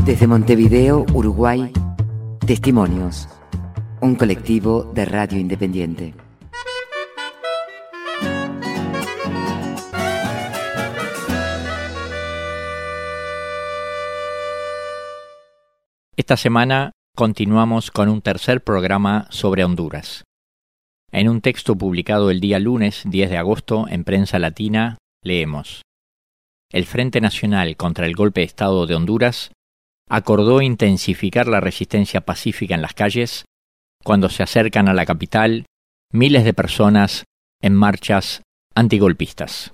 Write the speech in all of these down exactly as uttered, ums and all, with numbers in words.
Desde Montevideo, Uruguay, Testimonios, un colectivo de radio independiente. Esta semana continuamos con un tercer programa sobre Honduras. En un texto publicado el día lunes diez de agosto en Prensa Latina, leemos: El Frente Nacional contra el Golpe de Estado de Honduras acordó intensificar la resistencia pacífica en las calles cuando se acercan a la capital miles de personas en marchas antigolpistas.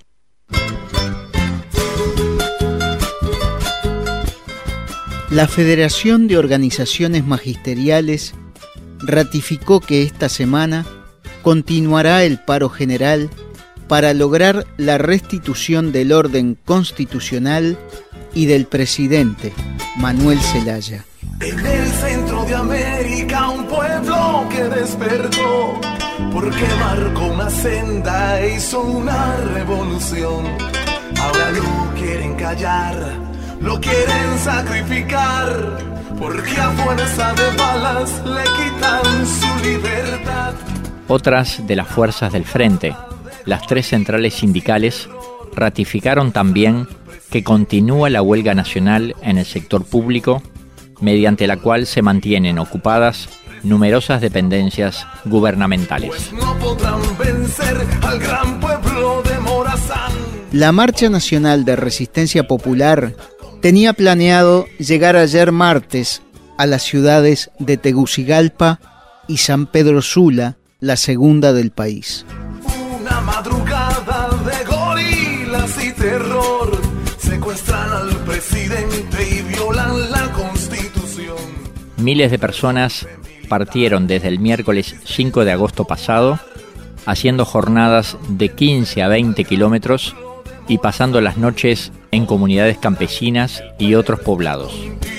La Federación de Organizaciones Magisteriales ratificó que esta semana continuará el paro general para lograr la restitución del orden constitucional y del presidente, Manuel Zelaya. En el centro de América, un pueblo que despertó, porque marcó una senda e hizo una revolución. Ahora lo quieren callar, lo quieren sacrificar, porque a fuerza de balas le quitan su libertad. Otras de las fuerzas del Frente, las tres centrales sindicales, ratificaron también que continúa la huelga nacional en el sector público, mediante la cual se mantienen ocupadas numerosas dependencias gubernamentales. Pues no podrán vencer al gran pueblo de Morazán. La Marcha Nacional de Resistencia Popular tenía planeado llegar ayer martes a las ciudades de Tegucigalpa y San Pedro Sula, la segunda del país. Una madrugada de gorilas y terror, secuestran al presidente y violan la Constitución. Miles de personas partieron desde el miércoles cinco de agosto pasado, haciendo jornadas de quince a veinte kilómetros y pasando las noches en comunidades campesinas y otros poblados.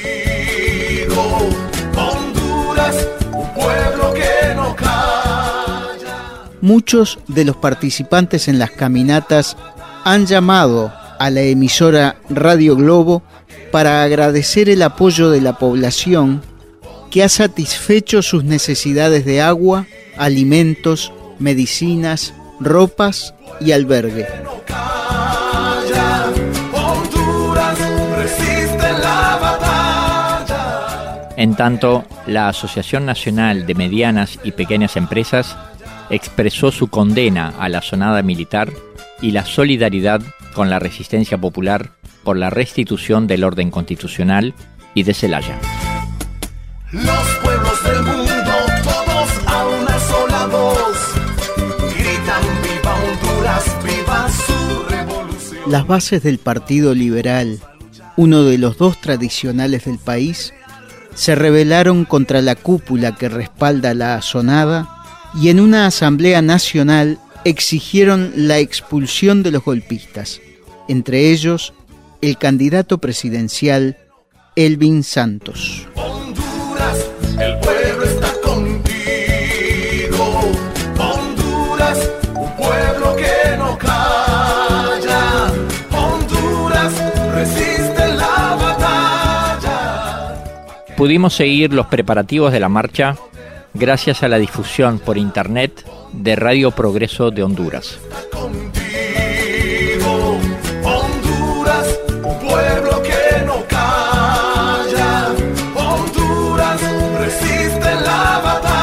Honduras, un pueblo que no calla. Muchos de los participantes en las caminatas han llamado a la emisora Radio Globo para agradecer el apoyo de la población que ha satisfecho sus necesidades de agua, alimentos, medicinas, ropas y albergue. En tanto, la Asociación Nacional de Medianas y Pequeñas Empresas expresó su condena a la asonada militar y la solidaridad con la resistencia popular por la restitución del orden constitucional y de Zelaya. Los pueblos del mundo, todos a una sola voz, gritan viva Honduras, viva su revolución. Las bases del Partido Liberal, uno de los dos tradicionales del país, se rebelaron contra la cúpula que respalda la asonada y en una asamblea nacional exigieron la expulsión de los golpistas, entre ellos el candidato presidencial Elvin Santos. Honduras, el pueblo está contigo. Honduras, un pueblo que no calla. Honduras, resiste la batalla. Pudimos seguir los preparativos de la marcha gracias a la difusión por internet de Radio Progreso de Honduras. Contigo, Honduras, un pueblo que no calla. Honduras, resiste la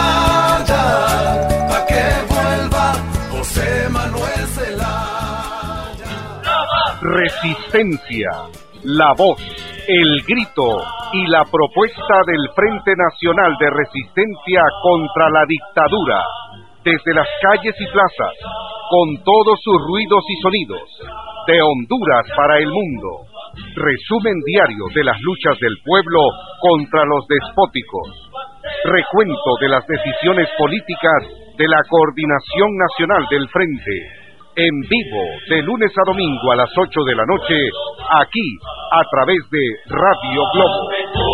batalla, pa' que vuelva José Manuel Zelaya. Resistencia, la voz, el grito y la propuesta del Frente Nacional de Resistencia contra la Dictadura, desde las calles y plazas, con todos sus ruidos y sonidos, de Honduras para el mundo. Resumen diario de las luchas del pueblo contra los despóticos. Recuento de las decisiones políticas de la Coordinación Nacional del Frente. En vivo, de lunes a domingo a las ocho de la noche, aquí, a través de Radio Globo.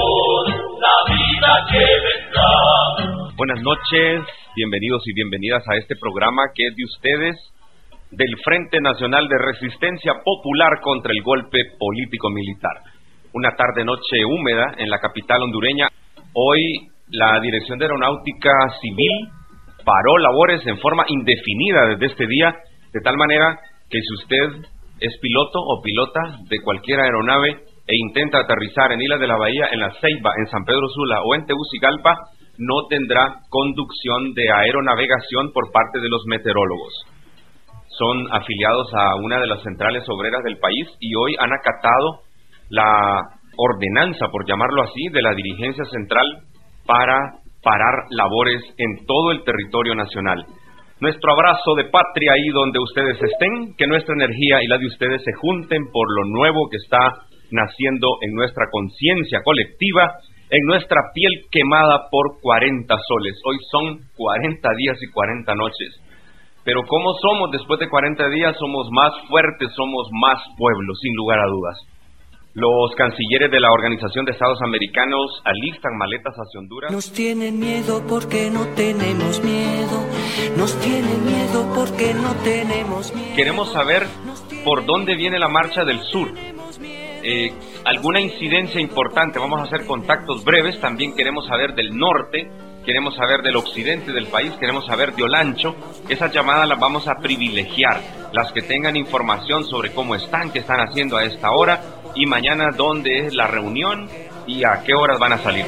Buenas noches, bienvenidos y bienvenidas a este programa que es de ustedes, del Frente Nacional de Resistencia Popular contra el Golpe Político-Militar. una tarde-noche húmeda en la capital hondureña. Hoy la Dirección de Aeronáutica Civil paró labores en forma indefinida desde este día, de tal manera que si usted es piloto o pilota de cualquier aeronave e intenta aterrizar en Islas de la Bahía, en La Ceiba, en San Pedro Sula o en Tegucigalpa, no tendrá conducción de aeronavegación por parte de los meteorólogos. Son afiliados a una de las centrales obreras del país y hoy han acatado la ordenanza, por llamarlo así, de la dirigencia central para parar labores en todo el territorio nacional. Nuestro abrazo de patria ahí donde ustedes estén, que nuestra energía y la de ustedes se junten por lo nuevo que está naciendo en nuestra conciencia colectiva, en nuestra piel quemada por cuarenta soles. Hoy son cuarenta días y cuarenta noches. Pero ¿cómo somos después de cuarenta días? Somos más fuertes, somos más pueblo, sin lugar a dudas. Los cancilleres de la Organización de Estados Americanos alistan maletas hacia Honduras. Nos tienen miedo porque no tenemos miedo. Nos tienen miedo porque no tenemos miedo. Queremos saber por dónde viene la marcha del sur. Eh, alguna incidencia importante. Vamos a hacer contactos breves. También queremos saber del norte. Queremos saber del occidente del país, queremos saber de Olancho. Esas llamadas las vamos a privilegiar, las que tengan información sobre cómo están, qué están haciendo a esta hora, y mañana dónde es la reunión y a qué horas van a salir.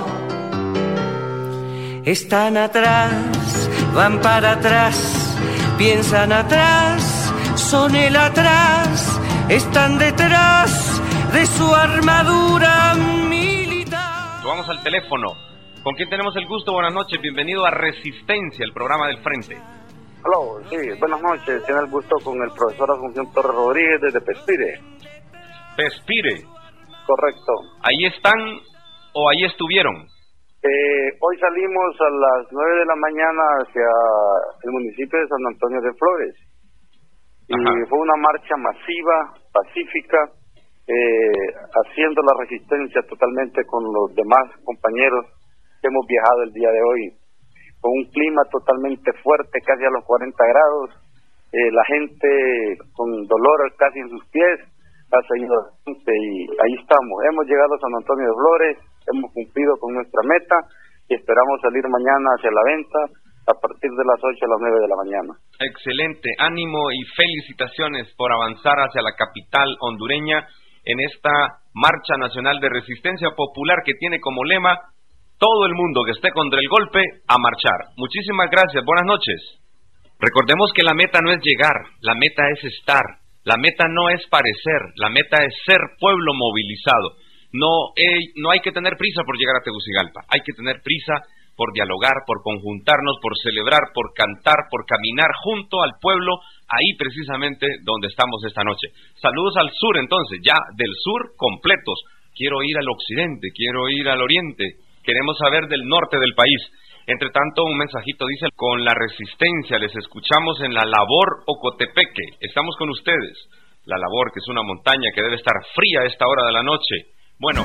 Están atrás, van para atrás, piensan atrás, son el atrás, están detrás de su armadura militar. Vamos al teléfono. ¿Con quién tenemos el gusto? Buenas noches, bienvenido a Resistencia, el programa del Frente. Aló, sí, buenas noches, tiene el gusto con el profesor Asunción Torres Rodríguez desde Pespire. Pespire. Correcto. ¿Ahí están o ahí estuvieron? Eh, hoy salimos a las nueve de la mañana hacia el municipio de San Antonio de Flores. Y Ajá. Fue una marcha masiva, pacífica, eh, haciendo la resistencia totalmente con los demás compañeros que hemos viajado el día de hoy, con un clima totalmente fuerte, casi a los cuarenta grados, eh, la gente con dolor casi en sus pies, ha seguido y ahí estamos, hemos llegado a San Antonio de Flores, hemos cumplido con nuestra meta y esperamos salir mañana hacia la venta a partir de las ocho a las nueve de la mañana. Excelente, ánimo y felicitaciones por avanzar hacia la capital hondureña en esta Marcha Nacional de Resistencia Popular que tiene como lema: todo el mundo que esté contra el golpe, a marchar. Muchísimas gracias, buenas noches. Recordemos que la meta no es llegar, la meta es estar. La meta no es parecer, la meta es ser pueblo movilizado. No, eh, no hay que tener prisa por llegar a Tegucigalpa, hay que tener prisa por dialogar, por conjuntarnos, por celebrar, por cantar, por caminar junto al pueblo, ahí precisamente donde estamos esta noche. Saludos al sur entonces, ya del sur completos. Quiero ir al occidente, quiero ir al oriente. Queremos saber del norte del país. Entre tanto, un mensajito dice: con la resistencia les escuchamos en la Labor Ocotepeque. Estamos con ustedes. La Labor, que es una montaña que debe estar fría a esta hora de la noche. Bueno.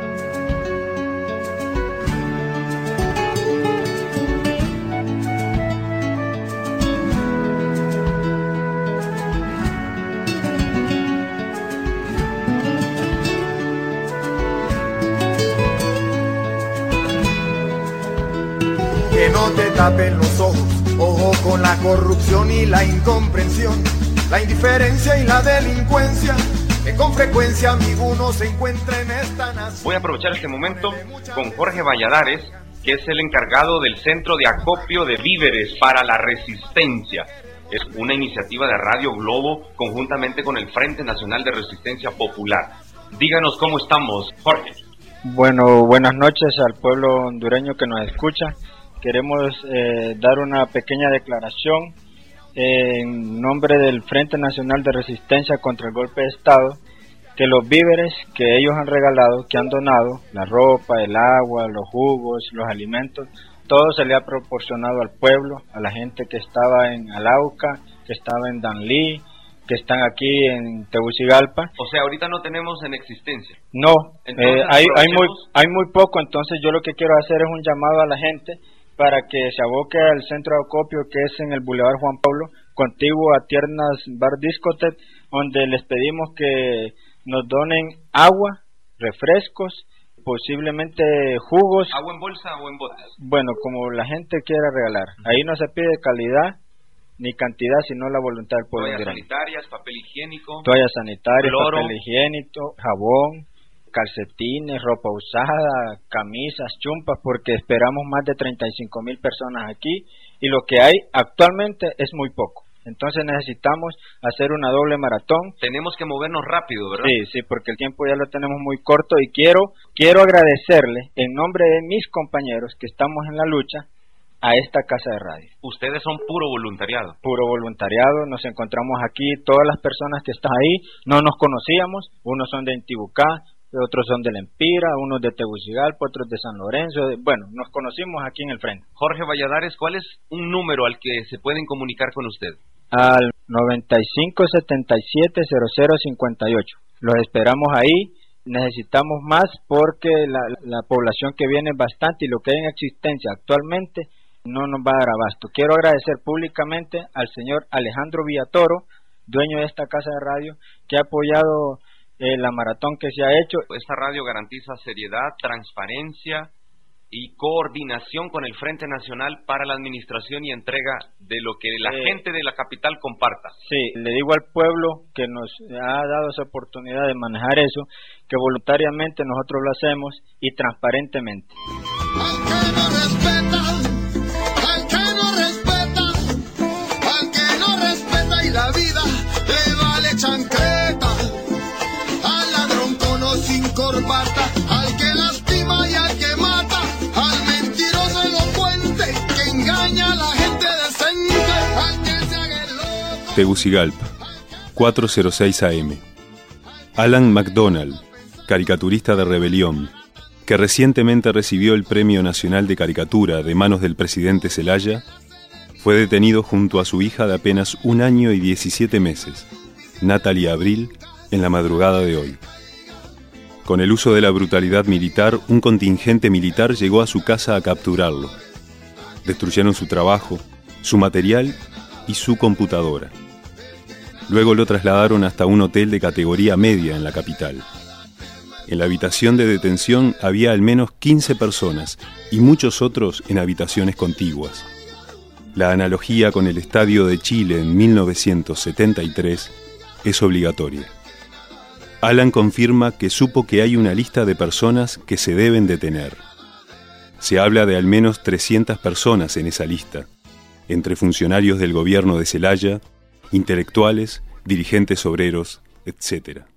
Que no te tapen los ojos, ojo con la corrupción y la incomprensión, la indiferencia y la delincuencia, que con frecuencia amigo uno se encuentra en esta nación. Voy a aprovechar este momento con Jorge Valladares, que es el encargado del Centro de Acopio de Víveres para la Resistencia. Es una iniciativa de Radio Globo conjuntamente con el Frente Nacional de Resistencia Popular. Díganos cómo estamos, Jorge. Bueno, buenas noches al pueblo hondureño que nos escucha. Queremos eh, dar una pequeña declaración eh, en nombre del Frente Nacional de Resistencia contra el Golpe de Estado, que los víveres que ellos han regalado, que han donado, la ropa, el agua, los jugos, los alimentos, todo se le ha proporcionado al pueblo, a la gente que estaba en Alauca, que estaba en Danlí, que están aquí en Tegucigalpa. O sea, ahorita no tenemos en existencia. No, eh, hay, hay, muy, hay muy poco, entonces yo lo que quiero hacer es un llamado a la gente para que se aboque al centro de acopio que es en el Boulevard Juan Pablo, contiguo a Tiernas Bar Discotheque, donde les pedimos que nos donen agua, refrescos, posiblemente jugos. ¿Agua en bolsa o en botes? Bueno, como la gente quiera regalar. Ahí no se pide calidad ni cantidad, sino la voluntad del pueblo. Toallas sanitarias, papel higiénico. Toallas sanitarias, cloro, papel higiénico, jabón, calcetines, ropa usada, camisas, chumpas, porque esperamos más de treinta y cinco mil personas aquí y lo que hay actualmente es muy poco. Entonces necesitamos hacer una doble maratón. Tenemos que movernos rápido, ¿verdad? Sí, sí, porque el tiempo ya lo tenemos muy corto y quiero quiero agradecerle en nombre de mis compañeros que estamos en la lucha a esta casa de radio. Ustedes son puro voluntariado. Puro voluntariado, nos encontramos aquí, todas las personas que están ahí, no nos conocíamos, unos son de Intibucá, otros son de La Empira, unos de Tegucigalpa, otros de San Lorenzo, de, bueno, nos conocimos aquí en el frente. Jorge Valladares, ¿cuál es un número al que se pueden comunicar con usted? Al noventa y cinco setenta y siete cero cero cincuenta y ocho. Los esperamos ahí, necesitamos más porque la, la población que viene es bastante y lo que hay en existencia actualmente no nos va a dar abasto. Quiero agradecer públicamente al señor Alejandro Villatoro, dueño de esta casa de radio, que ha apoyado eh, la maratón que se ha hecho. Esta radio garantiza seriedad, transparencia y coordinación con el Frente Nacional para la administración y entrega de lo que la eh, gente de la capital comparta. Sí, le digo al pueblo que nos ha dado esa oportunidad de manejar eso, que voluntariamente nosotros lo hacemos y transparentemente. Al que no respeta, al que no respeta, al que no respeta y la vida le vale chancleta, al ladrón con o sin corbata, al que lastima y al que mata, al mentiroso elocuente que engaña a la gente decente, al que se haga el loco. Tegucigalpa, cuatrocientos seis A M. Alan McDonald, caricaturista de Rebelión, que recientemente recibió el Premio Nacional de Caricatura de manos del presidente Zelaya, fue detenido junto a su hija de apenas un año y diecisiete meses, Natalia Abril, en la madrugada de hoy. Con el uso de la brutalidad militar, un contingente militar llegó a su casa a capturarlo. Destruyeron su trabajo, su material y su computadora. Luego lo trasladaron hasta un hotel de categoría media en la capital. En la habitación de detención había al menos quince personas y muchos otros en habitaciones contiguas. La analogía con el Estadio de Chile en mil novecientos setenta y tres es obligatoria. Alan confirma que supo que hay una lista de personas que se deben detener. Se habla de al menos trescientas personas en esa lista, entre funcionarios del gobierno de Zelaya, intelectuales, dirigentes obreros, etcétera.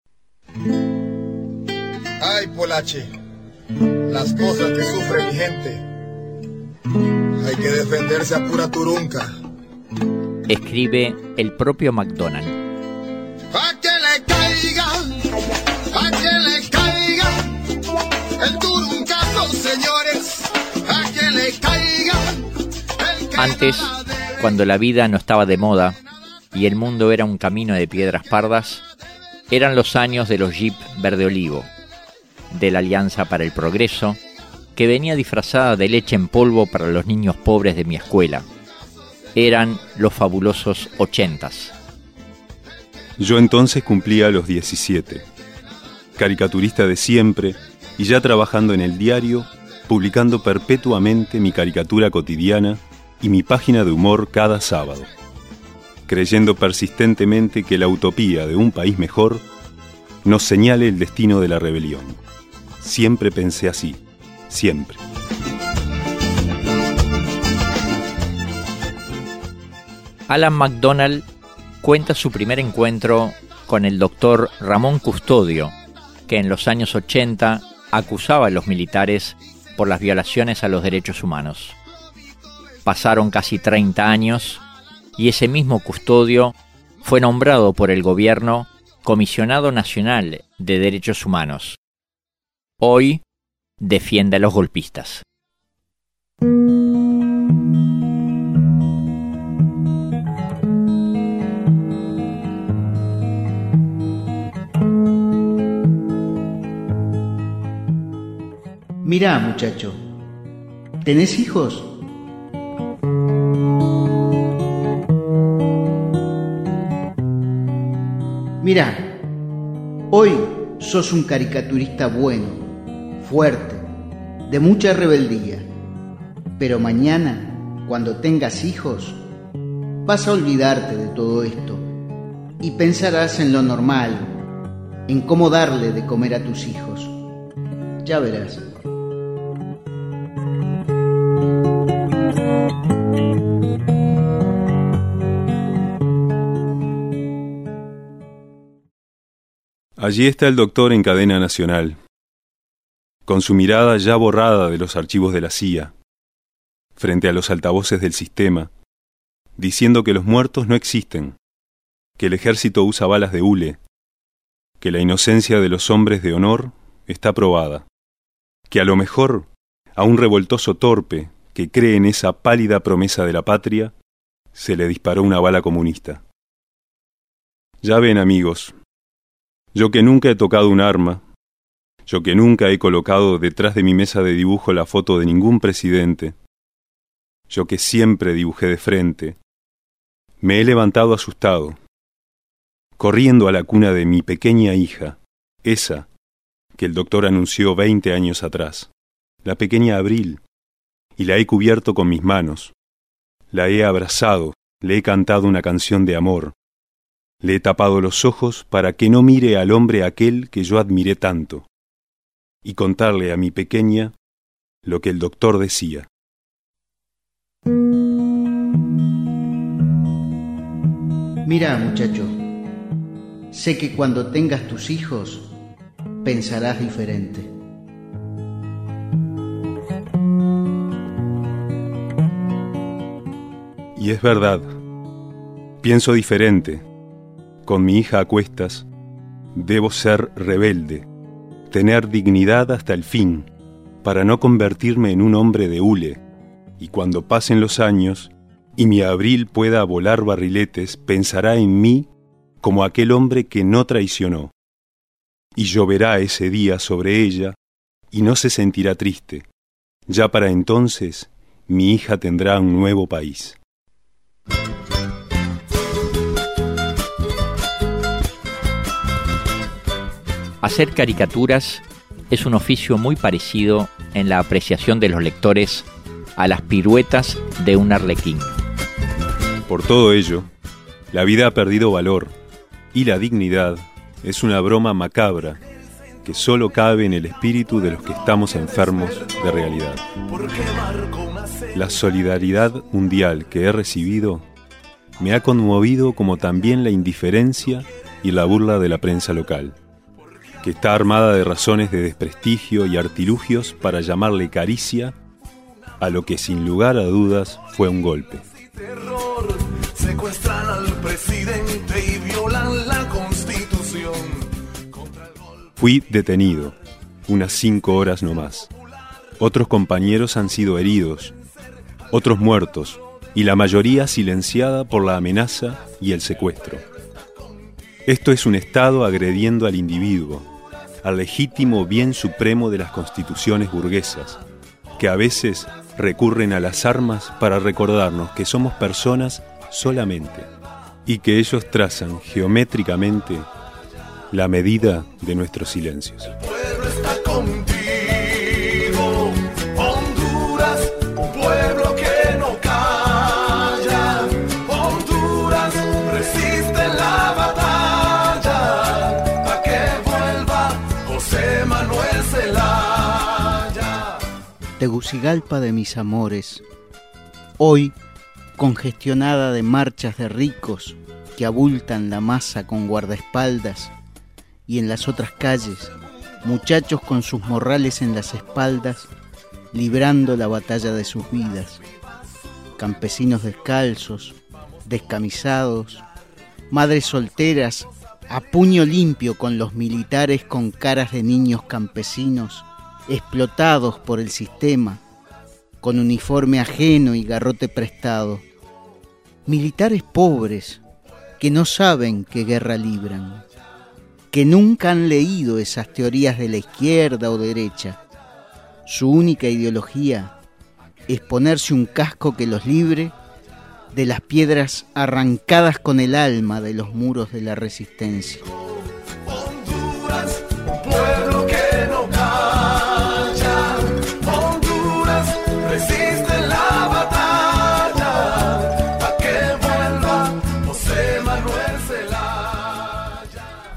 Ay, Polache, las cosas que sufre mi gente. Hay que defenderse a pura turunca. Escribe el propio McDonald. A que le caiga, a que le caiga el turuncazo, señores. A que le caiga el que Antes, cuando la vida no estaba de moda y el mundo era un camino de piedras pardas, eran los años de los Jeep verde olivo, de la Alianza para el Progreso, que venía disfrazada de leche en polvo para los niños pobres de mi escuela. Eran los fabulosos ochentas. Yo entonces cumplía los diecisiete, caricaturista de siempre y ya trabajando en el diario, publicando perpetuamente mi caricatura cotidiana y mi página de humor cada sábado, creyendo persistentemente que la utopía de un país mejor nos señale el destino de la rebelión. Siempre pensé así, siempre. Alan McDonald cuenta su primer encuentro con el doctor Ramón Custodio, que en los años ochenta acusaba a los militares por las violaciones a los derechos humanos. Pasaron casi treinta años y ese mismo Custodio fue nombrado por el gobierno Comisionado Nacional de Derechos Humanos. Hoy defiende a los golpistas. Mirá, muchacho, ¿tenés hijos? Mirá, hoy sos un caricaturista bueno, fuerte, de mucha rebeldía. Pero mañana, cuando tengas hijos, vas a olvidarte de todo esto y pensarás en lo normal, en cómo darle de comer a tus hijos. Ya verás. Allí está el doctor en cadena nacional, con su mirada ya borrada de los archivos de la C I A, frente a los altavoces del sistema, diciendo que los muertos no existen, que el ejército usa balas de hule, que la inocencia de los hombres de honor está probada, que a lo mejor a un revoltoso torpe que cree en esa pálida promesa de la patria, se le disparó una bala comunista. Ya ven, amigos, yo que nunca he tocado un arma, yo que nunca he colocado detrás de mi mesa de dibujo la foto de ningún presidente, yo que siempre dibujé de frente, me he levantado asustado, corriendo a la cuna de mi pequeña hija, esa que el doctor anunció veinte años atrás, la pequeña Abril, y la he cubierto con mis manos, la he abrazado, le he cantado una canción de amor, le he tapado los ojos para que no mire al hombre aquel que yo admiré tanto, y contarle a mi pequeña lo que el doctor decía. Mira, muchacho, sé que cuando tengas tus hijos pensarás diferente. Y es verdad, pienso diferente. Con mi hija a cuestas, debo ser rebelde, tener dignidad hasta el fin, para no convertirme en un hombre de hule, y cuando pasen los años y mi Abril pueda volar barriletes, pensará en mí como aquel hombre que no traicionó, y lloverá ese día sobre ella y no se sentirá triste. Ya para entonces mi hija tendrá un nuevo país. Hacer caricaturas es un oficio muy parecido en la apreciación de los lectores a las piruetas de un arlequín. Por todo ello, la vida ha perdido valor y la dignidad es una broma macabra que solo cabe en el espíritu de los que estamos enfermos de realidad. La solidaridad mundial que he recibido me ha conmovido, como también la indiferencia y la burla de la prensa local, que está armada de razones de desprestigio y artilugios para llamarle caricia a lo que sin lugar a dudas fue un golpe. Secuestran al presidente y violan la Constitución. Fui detenido, unas cinco horas no más. Otros compañeros han sido heridos, otros muertos, y la mayoría silenciada por la amenaza y el secuestro. Esto es un Estado agrediendo al individuo, al legítimo bien supremo de las constituciones burguesas, que a veces recurren a las armas para recordarnos que somos personas solamente, y que ellos trazan geométricamente la medida de nuestros silencios. El pueblo está contigo, Honduras, un pueblo que no calla. Honduras resiste la batalla, a que vuelva José Manuel Zelaya. Tegucigalpa de mis amores, hoy congestionada de marchas de ricos que abultan la masa con guardaespaldas, y en las otras calles, muchachos con sus morrales en las espaldas, librando la batalla de sus vidas. Campesinos descalzos, descamisados, madres solteras, a puño limpio con los militares con caras de niños campesinos, explotados por el sistema, con uniforme ajeno y garrote prestado. Militares pobres que no saben qué guerra libran, que nunca han leído esas teorías de la izquierda o derecha. Su única ideología es ponerse un casco que los libre de las piedras arrancadas con el alma de los muros de la resistencia. Honduras, un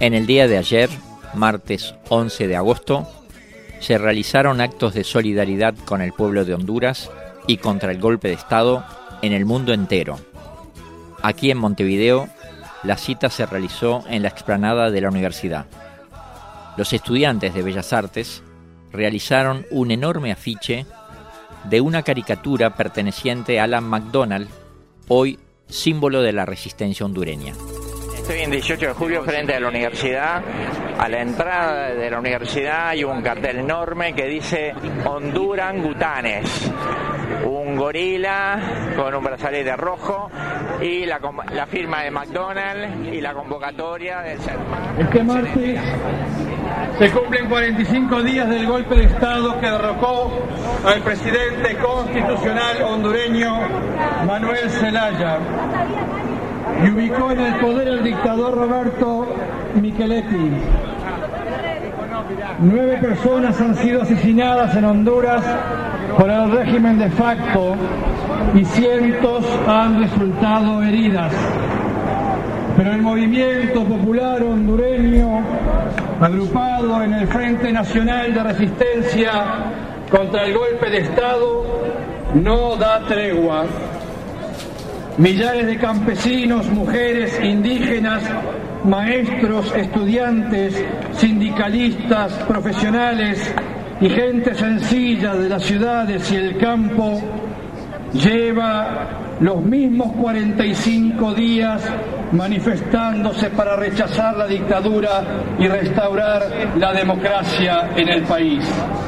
En el día de ayer, martes once de agosto, se realizaron actos de solidaridad con el pueblo de Honduras y contra el golpe de Estado en el mundo entero. Aquí en Montevideo, la cita se realizó en la explanada de la universidad. Los estudiantes de Bellas Artes realizaron un enorme afiche de una caricatura perteneciente a Alan McDonald, hoy símbolo de la resistencia hondureña. Estoy en dieciocho de julio frente a la universidad. A la entrada de la universidad hay un cartel enorme que dice Hondurangutanes. Un gorila con un brazalete rojo y la, la firma de McDonald's y la convocatoria del C E R M. Este martes se cumplen cuarenta y cinco días del golpe de Estado que derrocó al presidente constitucional hondureño Manuel Zelaya y ubicó en el poder al dictador Roberto Micheletti. Nueve personas han sido asesinadas en Honduras por el régimen de facto y cientos han resultado heridas. Pero el movimiento popular hondureño, agrupado en el Frente Nacional de Resistencia contra el golpe de Estado, no da tregua. Millares de campesinos, mujeres, indígenas, maestros, estudiantes, sindicalistas, profesionales y gente sencilla de las ciudades y el campo lleva los mismos cuarenta y cinco días manifestándose para rechazar la dictadura y restaurar la democracia en el país.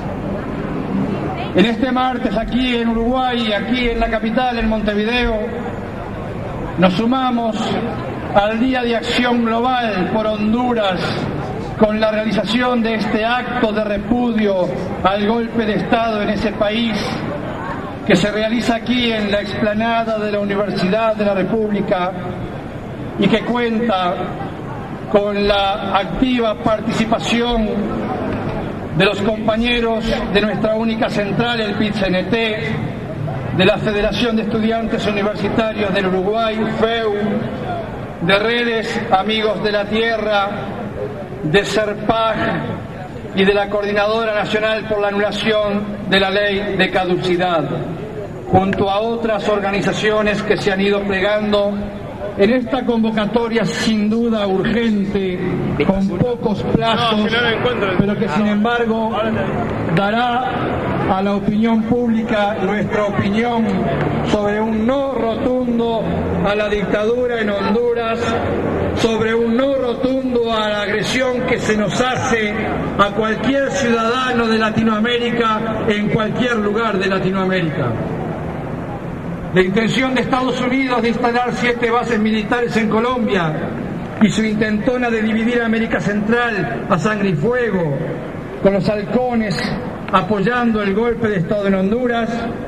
En este martes, aquí en Uruguay, aquí en la capital, en Montevideo, nos sumamos al Día de Acción Global por Honduras con la realización de este acto de repudio al golpe de Estado en ese país que se realiza aquí en la explanada de la Universidad de la República y que cuenta con la activa participación de los compañeros de nuestra única central, el P I T C N T, de la Federación de Estudiantes Universitarios del Uruguay, F E U, de Redes Amigos de la Tierra, de CERPAG y de la Coordinadora Nacional por la Anulación de la Ley de Caducidad, junto a otras organizaciones que se han ido plegando en esta convocatoria sin duda urgente, con pocos plazos, pero que sin embargo dará a la opinión pública nuestra opinión sobre un no rotundo a la dictadura en Honduras, sobre un no rotundo a la agresión que se nos hace a cualquier ciudadano de Latinoamérica en cualquier lugar de Latinoamérica. La intención de Estados Unidos de instalar siete bases militares en Colombia y su intentona de dividir América Central a sangre y fuego, con los halcones apoyando el golpe de Estado en Honduras,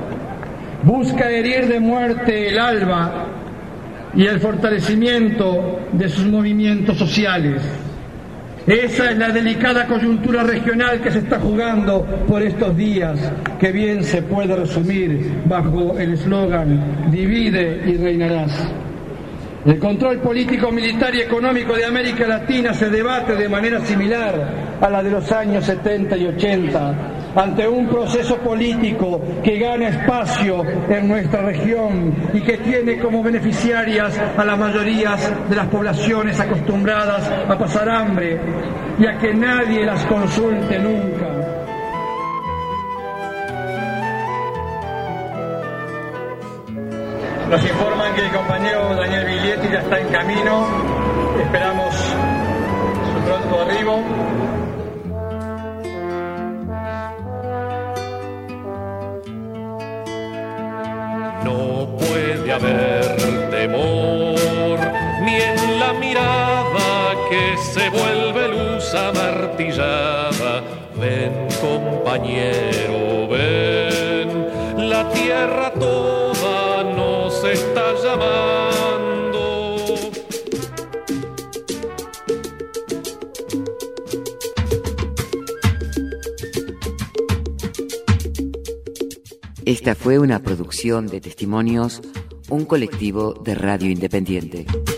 busca herir de muerte el ALBA y el fortalecimiento de sus movimientos sociales. Esa es la delicada coyuntura regional que se está jugando por estos días, que bien se puede resumir bajo el eslogan "Divide y reinarás". El control político, militar y económico de América Latina se debate de manera similar a la de los años setenta y ochenta, ante un proceso político que gana espacio en nuestra región y que tiene como beneficiarias a las mayorías de las poblaciones acostumbradas a pasar hambre y a que nadie las consulte nunca. Nos informan que el compañero Daniel Biglietti ya está en camino. Esperamos su pronto arribo. No puede haber temor ni en la mirada que se vuelve luz amartillada. Ven, compañero, ven, la tierra toda nos está llamando. Esta fue una producción de Testimonios, un colectivo de radio independiente.